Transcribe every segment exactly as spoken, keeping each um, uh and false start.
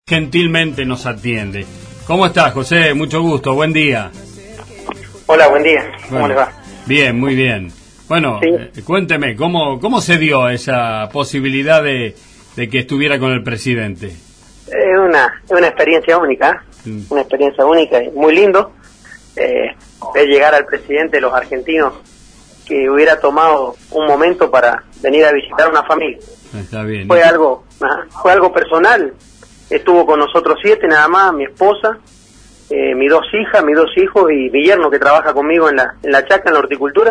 Gentilmente nos atiende. ¿Cómo estás, José? Mucho gusto, buen día. Hola, buen día. ¿Cómo Bueno, les va? Bien, muy bien. Bueno, Sí. eh, cuénteme, ¿cómo, ¿cómo se dio esa posibilidad de, de que estuviera con el presidente? Es una, es una experiencia única, Mm. una experiencia única y muy lindo. Eh, es llegar al presidente de los argentinos que hubiera tomado un momento para venir a visitar a una familia. Está bien. Fue algo, ajá, fue algo personal. Estuvo con nosotros siete nada más, mi esposa, eh, mis dos hijas, mis dos hijos y mi yerno que trabaja conmigo en la, en la chaca, en la horticultura.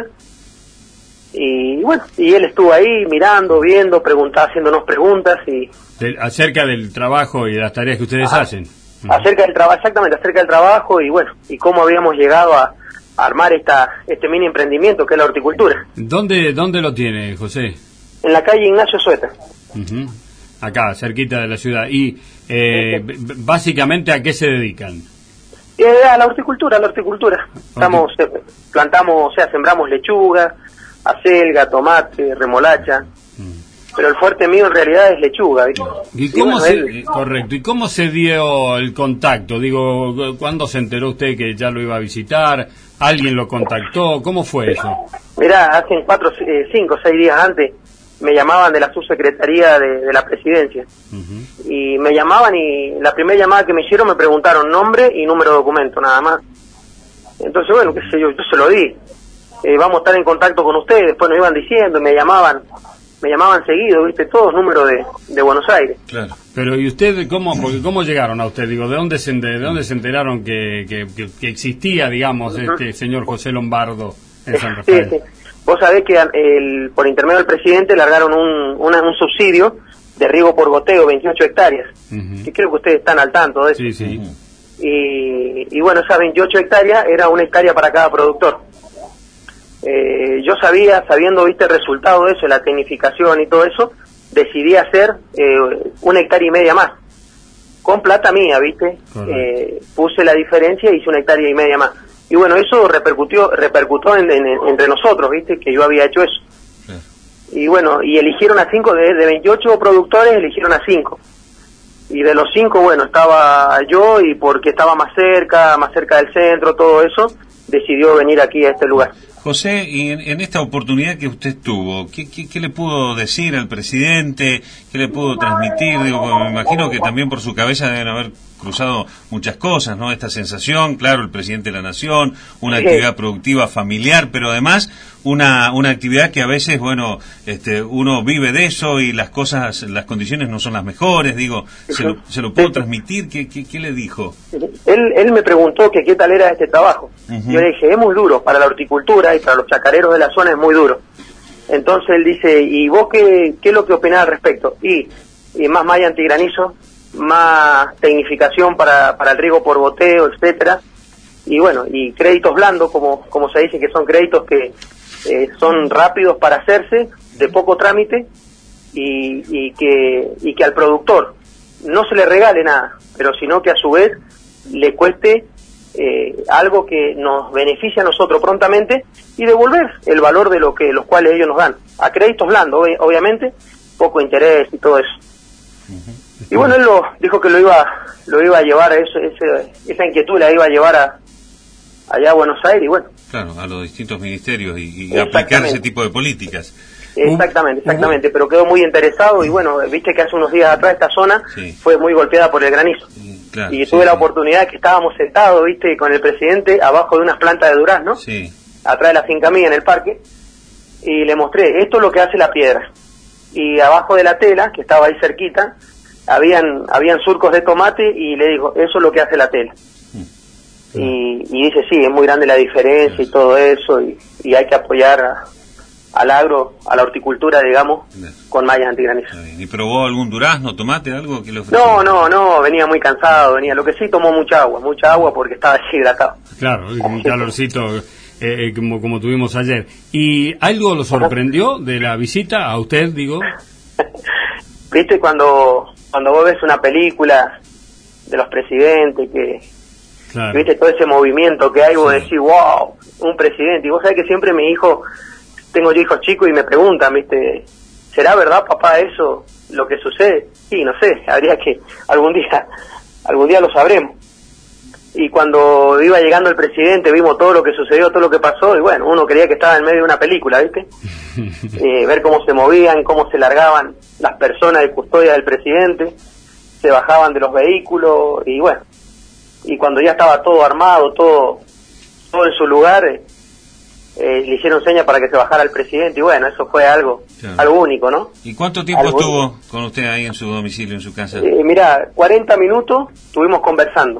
Y bueno, y él estuvo ahí mirando, viendo, preguntando, haciéndonos preguntas y De- acerca del trabajo y de las tareas que ustedes Ajá. hacen. acerca del trabajo, exactamente, acerca del trabajo y bueno, y cómo habíamos llegado a, a armar esta este mini emprendimiento que es la horticultura. ¿Dónde, ¿Dónde lo tiene, José? En la calle Ignacio Sueta. Ujú. Acá, cerquita de la ciudad. Y eh, b- b- básicamente, ¿a qué se dedican? Eh, a la horticultura, a la horticultura. Estamos, eh, plantamos, o sea, sembramos lechuga, acelga, tomate, remolacha, Mm. pero el fuerte mío en realidad es lechuga, ¿viste? ¿Y Y cómo bueno, se, él- eh, correcto, ¿y cómo se dio el contacto? Digo, ¿cuándo se enteró usted que ya lo iba a visitar? ¿Alguien lo contactó? ¿Cómo fue eso? Mirá, hace cuatro, eh, cinco, seis días antes me llamaban de la subsecretaría de, de la presidencia. Ujú. Y me llamaban y la primera llamada que me hicieron me preguntaron nombre y número de documento, nada más. Entonces, bueno, qué sé yo, yo se lo di. Eh, vamos a estar en contacto con ustedes, después nos iban diciendo, y me llamaban, me llamaban seguido, viste, todos números de, de Buenos Aires. Claro. Pero ¿y usted cómo, porque cómo llegaron a usted? Digo, ¿de dónde se, de dónde se enteraron que, que, que, que existía, digamos, Ujú. este señor José Lombardo en San Sí, Rafael? sí. Vos sabés que el, por intermedio del presidente largaron un, una- un subsidio de riego por goteo, veintiocho hectáreas. Ujú. Y creo que ustedes están al tanto de eso. Sí, sí. Y, y bueno, esas veintiocho hectáreas era una hectárea para cada productor. Eh, yo sabía, sabiendo, viste, el resultado de eso, la tecnificación y todo eso, decidí hacer eh, una hectárea y media más. Con plata mía, viste. Correcto. Eh, puse la diferencia y hice una hectárea y media más. Y bueno, eso repercutió, repercutió en, en- entre nosotros, viste, que yo había hecho eso. Claro. Y bueno, y eligieron a cinco, de, de veintiocho productores eligieron a cinco. Y de los cinco, bueno, estaba yo y porque estaba más cerca, más cerca del centro, todo eso, decidió venir aquí a este lugar. José, y en, en esta oportunidad que usted tuvo, ¿qué, qué, qué le pudo decir al presidente? ¿Qué le pudo transmitir? Digo, porque me imagino que también por su cabeza deben haber cruzado muchas cosas, ¿no? Esta sensación, claro, el presidente de la Nación, una Sí. actividad productiva familiar, pero además una una actividad que a veces, bueno, este uno vive de eso y las cosas, las condiciones no son las mejores, digo, ¿se lo, se lo pudo transmitir? ¿Qué, qué, qué le dijo? Él, él me preguntó que qué tal era este trabajo. Ujú. Yo le dije, es muy duro para la horticultura y para los chacareros de la zona es muy duro. Entonces él dice, ¿y vos qué, qué es lo que opinás al respecto? Y, y más malla antigranizo, más tecnificación para, para el riego por goteo, etcétera. Y bueno, y créditos blandos, como, como se dice, que son créditos que eh, son rápidos para hacerse, de poco trámite, y, y, que, y que al productor no se le regale nada, pero sino que a su vez le cueste eh, algo que nos beneficie a nosotros prontamente y devolver el valor de lo que los cuales ellos nos dan. A créditos blandos, ob- obviamente, poco interés y todo eso. Y bueno, él lo, dijo que lo iba lo iba a llevar a eso, ese, esa inquietud la iba a llevar a allá a Buenos Aires y bueno, Claro, a los distintos ministerios y, y Exactamente. aplicar ese tipo de políticas. exactamente, exactamente, pero quedó muy interesado y bueno, viste que hace unos días atrás esta zona Sí. fue muy golpeada por el granizo. Y, claro, Y sí, tuve la sí. oportunidad que estábamos sentados, viste, con el presidente abajo de unas plantas de durazno, Sí, atrás de la finca mía en el parque, y le mostré, esto es lo que hace la piedra. Y abajo de la tela, que estaba ahí cerquita, habían habían surcos de tomate y le digo, eso es lo que hace la tela. Y, y dice, sí, es muy grande la diferencia y todo eso, y, y hay que apoyar a- al agro, a la horticultura, digamos, Bien. con mallas antigranizo. está bien. ¿Y probó algún durazno, tomate, algo que le ofreció? No, no, no, venía muy cansado, venía, lo que sí tomó mucha agua, mucha agua porque estaba deshidratado. Claro, un calorcito eh, eh, como, como tuvimos ayer. ¿Y algo lo sorprendió de la visita a usted, digo? ¿Viste cuando cuando vos ves una película de los presidentes que, Claro. viste todo ese movimiento que hay, vos Sí. decís, wow, un presidente? Y vos sabés que siempre mi hijo, tengo yo hijos chicos y me preguntan, viste, ¿será verdad, papá, eso, lo que sucede? Y no sé, habría que, algún día, algún día lo sabremos. Y cuando iba llegando el presidente, vimos todo lo que sucedió, todo lo que pasó, y bueno, uno creía que estaba en medio de una película, ¿viste? Eh, ver cómo se movían, cómo se largaban las personas de custodia del presidente, se bajaban de los vehículos, y bueno, y cuando ya estaba todo armado, todo, todo en su lugar, eh, eh, le hicieron señas para que se bajara el presidente, y bueno, eso fue algo, claro, algo único, ¿no? ¿Y cuánto tiempo algo estuvo único. con usted ahí en su domicilio, en su casa? Eh, mira, cuarenta minutos estuvimos conversando.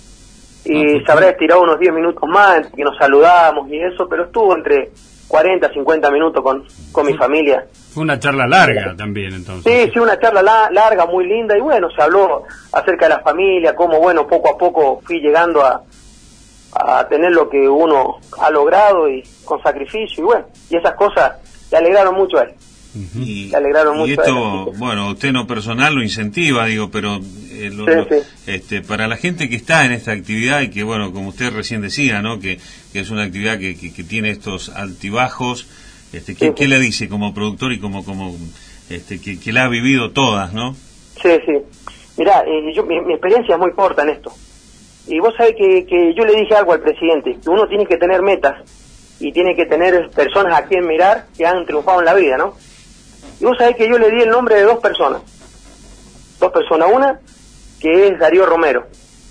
Y se habrá estirado unos diez minutos más, entre que nos saludamos y eso, pero estuvo entre cuarenta, cincuenta minutos con, con mi familia. Fue una charla larga también, entonces. Sí, sí, una charla la, larga, muy linda, y bueno, se habló acerca de la familia, cómo, bueno, poco a poco fui llegando a, a tener lo que uno ha logrado, y con sacrificio, y bueno, y esas cosas le alegraron mucho a él. Uh-huh. Y, le alegraron y mucho esto, a él, bueno, usted no personal lo incentiva, digo, pero eh, lo, sí, lo, sí. Este, para la gente que está en esta actividad, y que, bueno, como usted recién decía, ¿no?, que, que es una actividad que, que, que tiene estos altibajos, este, ¿qué, sí, ¿qué sí. le dice como productor y como, como este, que, que la ha vivido todas, ¿no? Sí, sí. Mirá, eh, yo, mi, mi experiencia es muy corta en esto. Y vos sabés que, que yo le dije algo al presidente, que uno tiene que tener metas y tiene que tener personas a quien mirar que han triunfado en la vida, ¿no? Y vos sabés que yo le di el nombre de dos personas. Dos personas. Una, que es Darío Romero.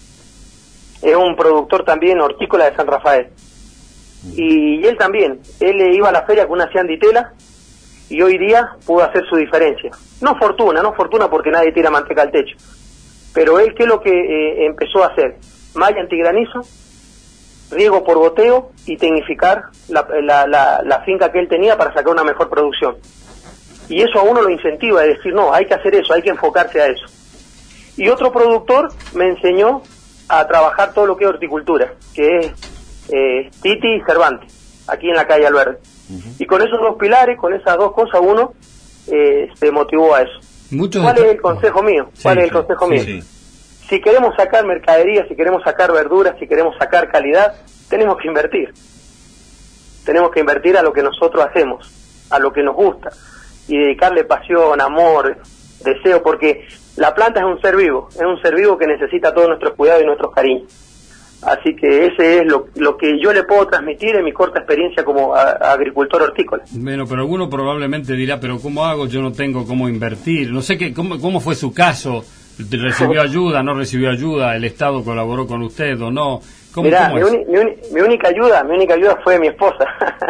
Es un productor también hortícola de San Rafael. Y, y él también. Él iba a la feria con una cianditela y hoy día pudo hacer su diferencia. No fortuna, no fortuna porque nadie tira manteca al techo. Pero él, ¿qué es lo que eh, empezó a hacer? Malla antigranizo, riego por goteo y tecnificar la, la, la, la finca que él tenía para sacar una mejor producción. Y eso a uno lo incentiva, es decir, no, hay que hacer eso, hay que enfocarse a eso. Y otro productor me enseñó a trabajar todo lo que es horticultura, que es eh, Titi y Cervantes, aquí en la calle Alverde. Uh-huh. Y con esos dos pilares, con esas dos cosas, uno eh, se motivó a eso. Muchos ¿Cuál es el consejo mío? ¿Cuál sí, es el consejo sí, mío? Sí. Si queremos sacar mercadería, si queremos sacar verduras, si queremos sacar calidad, tenemos que invertir. Tenemos que invertir a lo que nosotros hacemos, a lo que nos gusta, y dedicarle pasión, amor, deseo, porque la planta es un ser vivo, es un ser vivo que necesita todos nuestros cuidados y nuestros cariños. Así que ese es lo, lo que yo le puedo transmitir en mi corta experiencia como a, a agricultor hortícola. Bueno, pero alguno probablemente dirá, pero ¿cómo hago? Yo no tengo cómo invertir. No sé qué, cómo, cómo fue su caso. ¿Recibió ayuda, no recibió ayuda? ¿El Estado colaboró con usted o no? ¿Cómo, Mirá, cómo mi, uni, mi, uni, mi única ayuda, mi única ayuda fue mi esposa.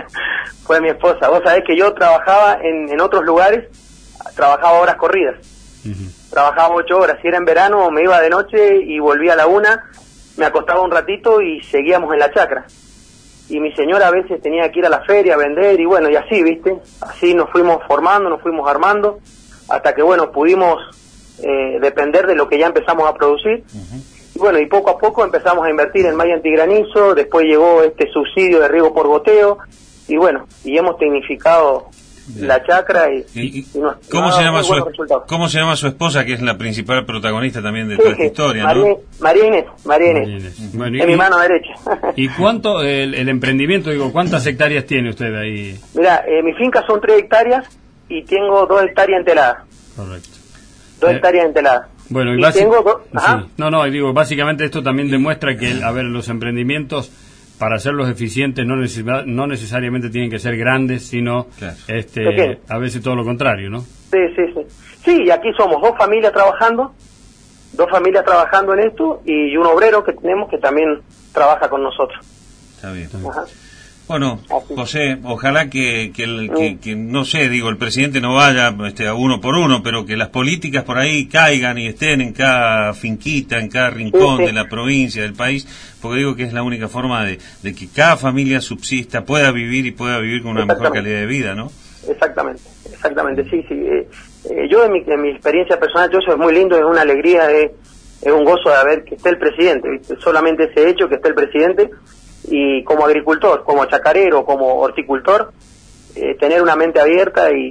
Fue mi esposa. Vos sabés que yo trabajaba en, en otros lugares, trabajaba horas corridas. Uh-huh. Trabajaba ocho horas. Si era en verano, me iba de noche y volvía a la una, me acostaba un ratito y seguíamos en la chacra. Y mi señora a veces tenía que ir a la feria a vender y bueno, y así, ¿viste? Así nos fuimos formando, nos fuimos armando, hasta que bueno, pudimos eh, depender de lo que ya empezamos a producir. Uh-huh. Y bueno, y poco a poco empezamos a invertir en malla antigranizo, después llegó este subsidio de riego por goteo, y bueno, y hemos tecnificado bien la chacra y, ¿Y, y nos, ¿cómo, se llama su, ¿cómo se llama su esposa, que es la principal protagonista también de sí, toda esta historia? María, ¿no? María Inés, María Inés, María Inés. Bueno, es y, mi mano derecha. ¿Y cuánto, el, el emprendimiento, digo, cuántas hectáreas tiene usted ahí? Mira, eh, mi finca son tres hectáreas y tengo dos hectáreas enteladas. Correcto. Dos eh, hectáreas enteladas. Bueno, y, y básic... tengo dos... sí. No, no, digo, básicamente esto también demuestra que, a ver, los emprendimientos, para hacerlos eficientes, no, neces- no necesariamente tienen que ser grandes, sino claro. este, a veces todo lo contrario, ¿no? Sí, sí, sí. Sí, y aquí somos dos familias trabajando, dos familias trabajando en esto, y un obrero que tenemos que también trabaja con nosotros. Está bien. Está bien. Ajá. Bueno, José, ojalá que, que, el, que, que, no sé, digo, el presidente no vaya este, a uno por uno, pero que las políticas por ahí caigan y estén en cada finquita, en cada rincón sí, sí. de la provincia, del país, porque digo que es la única forma de, de que cada familia subsista, pueda vivir y pueda vivir con una mejor calidad de vida, ¿no? Exactamente, exactamente, sí, sí. Eh, eh, yo en mi, en mi experiencia personal, yo eso es muy lindo, es una alegría, es, es un gozo de ver que esté el presidente, ¿viste? Solamente ese hecho que esté el presidente. Y como agricultor, como chacarero, como horticultor, eh, tener una mente abierta y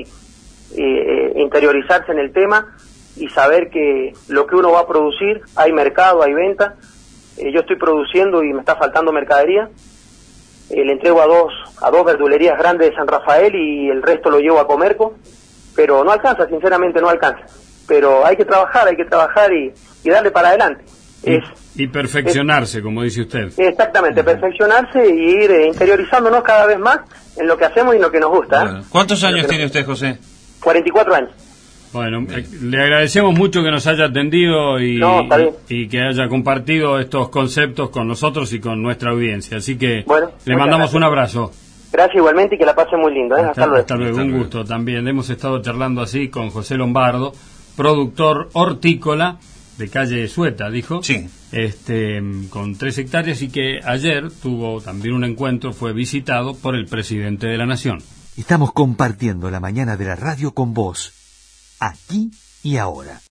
eh, interiorizarse en el tema y saber que lo que uno va a producir, hay mercado, hay venta. Eh, yo estoy produciendo y me está faltando mercadería. Eh, le entrego a dos a dos verdulerías grandes de San Rafael y el resto lo llevo a Comerco. pero no alcanza, sinceramente no alcanza. Pero hay que trabajar, hay que trabajar y, y darle para adelante. Y, es, y perfeccionarse, es, como dice usted. Exactamente, uh-huh. perfeccionarse y ir eh, interiorizándonos cada vez más en lo que hacemos y en lo que nos gusta. Bueno. ¿Cuántos años tiene usted, José? cuarenta y cuatro años. Bueno, eh, le agradecemos mucho que nos haya atendido y, no, y, y que haya compartido estos conceptos con nosotros y con nuestra audiencia. Así que bueno, le mandamos gracias. un abrazo. Gracias igualmente y que la pase muy lindo. ¿eh? Hasta, hasta luego. Hasta luego, un gusto también. Hemos estado charlando así con José Lombardo, productor hortícola de calle Sueta, dijo, sí. este, con tres hectáreas y que ayer tuvo también un encuentro, fue visitado por el presidente de la Nación. Estamos compartiendo la mañana de la radio con vos, aquí y ahora.